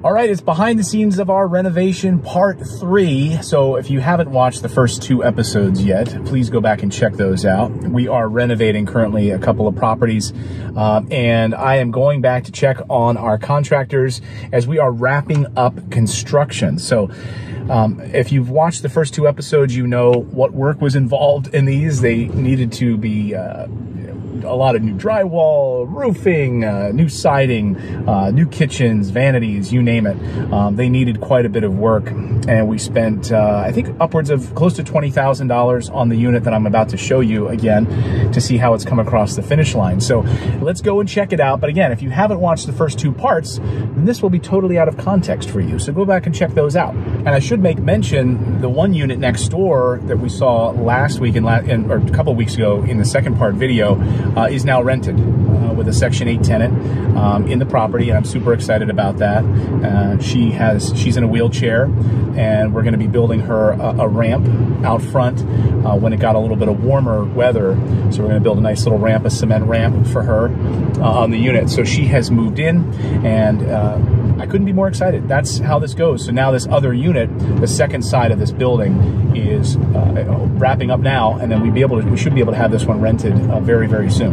All right, it's behind the scenes of our renovation part 3. So if you haven't watched the first 2 episodes yet, please go back and check those out. We are renovating currently a couple of properties, and I am going back to check on our contractors as we are wrapping up construction. So if you've watched the first 2 episodes, you know what work was involved in these. They needed to be a lot of new drywall, roofing, new siding, new kitchens, vanities, you name it. They needed quite a bit of work, and we spent, I think, upwards of close to $20,000 on the unit that I'm about to show you again to see how it's come across the finish line. So let's go and check it out. But again, if you haven't watched the first 2 parts, then this will be totally out of context for you. So go back and check those out. And I should make mention the one unit next door that we saw last week or a couple of weeks ago in the second part video is now rented with a Section 8 tenant in the property, and I'm super excited about that. She's in a wheelchair, and we're going to be building her a ramp out front when it got a little bit of warmer weather. So we're going to build a nice little ramp, a cement ramp for her on the unit. So she has moved in, and I couldn't be more excited. That's how this goes. So now this other unit, the second side of this building, is wrapping up now, and then we should be able to have this one rented very, very soon.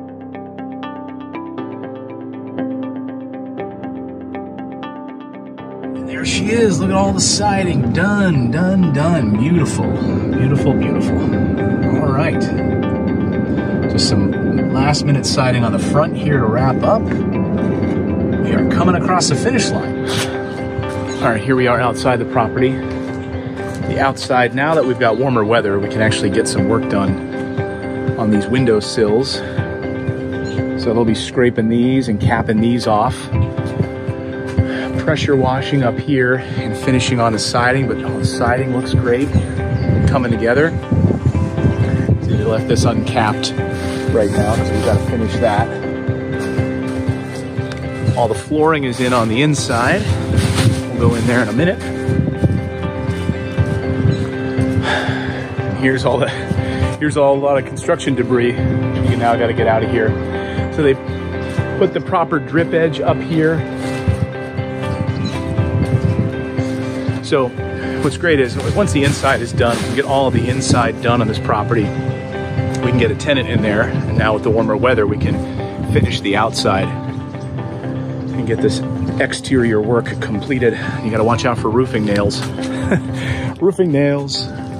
And there she is. Look at all the siding. Done, done, done. Beautiful, beautiful, beautiful. All right. Just some last minute siding on the front here to wrap up. We are coming across the finish line. All right, here we are outside the property. The outside, now that we've got warmer weather, we can actually get some work done on these window sills. So they'll be scraping these and capping these off. Pressure washing up here and finishing on the siding, but the siding looks great coming together. So we left this uncapped right now because we've got to finish that. All the flooring is in on the inside. We'll go in there in a minute. And here's a lot of construction debris. You now got to get out of here. So they put the proper drip edge up here. So what's great is once the inside is done, we can get all of the inside done on this property. We can get a tenant in there, and now with the warmer weather, we can finish the outside and get this exterior work completed. You got to watch out for roofing nails. Roofing nails.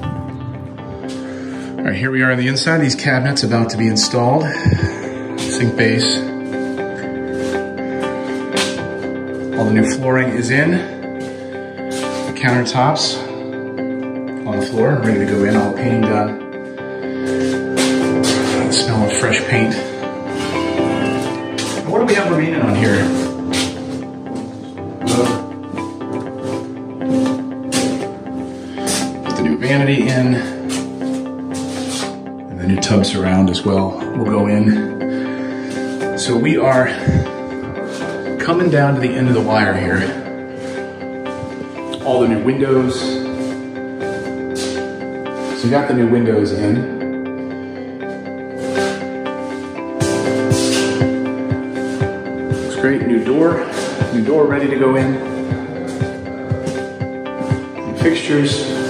All right, here we are on the inside. These cabinets about to be installed. Sink base. All the new flooring is in. The countertops on the floor, ready to go in. All the painting done. The smell of fresh paint. And what do we have remaining on here? Put the new vanity in. And the new tub surround as well will go in. So we are coming down to the end of the wire here. All the new windows. So we got the new windows in. Looks great. New door ready to go in. New fixtures.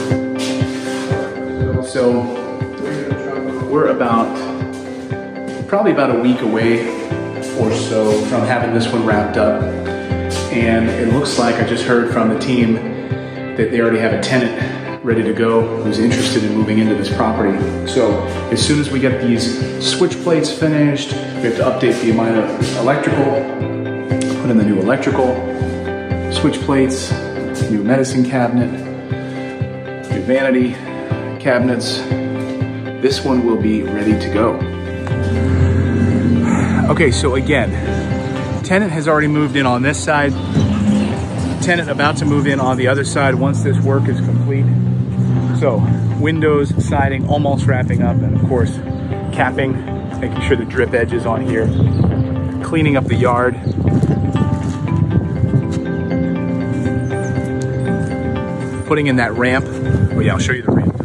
So we're probably about a week away or so from having this one wrapped up. And it looks like, I just heard from the team that they already have a tenant ready to go who's interested in moving into this property. So as soon as we get these switch plates finished, we have to update the amount of electrical, put in the new electrical, switch plates, new medicine cabinet, new vanity cabinets. This one will be ready to go. Okay, so again, tenant has already moved in on this side. Tenant about to move in on the other side once this work is complete. So windows, siding almost wrapping up, and of course capping, making sure the drip edge is on here, cleaning up the yard. Putting in that ramp. Oh yeah, I'll show you the ramp.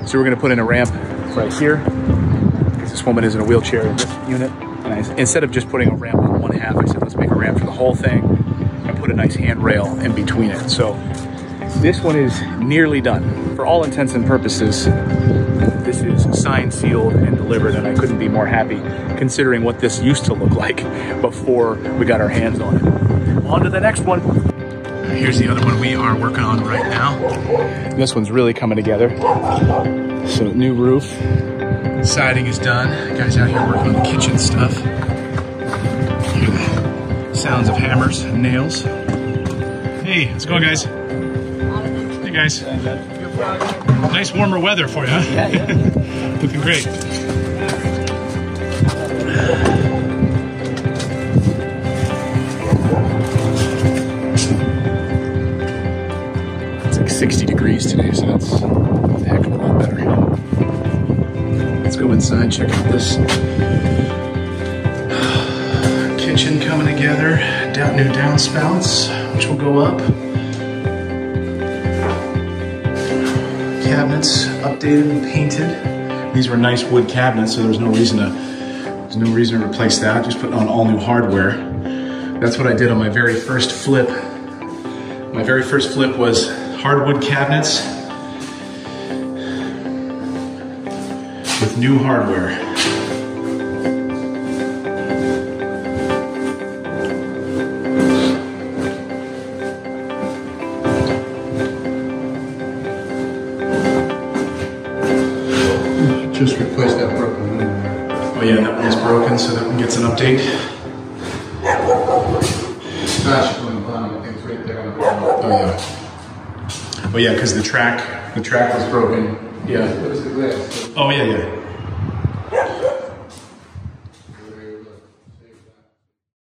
So we're gonna put in a ramp right here, because this woman is in a wheelchair in this unit. And instead of just putting a ramp on one half, I said, let's make a ramp for the whole thing and put a nice handrail in between it. So this one is nearly done. For all intents and purposes, this is signed, sealed, and delivered, and I couldn't be more happy considering what this used to look like before we got our hands on it. On to the next one. Here's the other one we are working on right now. This one's really coming together. So new roof, siding is done. Guys out here working on the kitchen stuff. Hear the sounds of hammers and nails. Hey, how's it going, guys? Hey, guys. Nice warmer weather for you, huh? Yeah. Looking great. It's like 60 degrees today, so that's a heck of a lot better. Let's go inside, check out this kitchen coming together. New downspouts, which will go up. Cabinets updated and painted. These were nice wood cabinets, so there's no reason to replace that. Just putting on all new hardware. That's what I did on my very first flip. My very first flip was hardwood cabinets with new hardware. Just replaced that broken one. Oh yeah, that one's broken, so that one gets an update. Gosh, on the bottom, I think it's right there on the bottom. Oh yeah. Oh yeah, because the track was broken. Yeah. What is the glass? Oh yeah, yeah.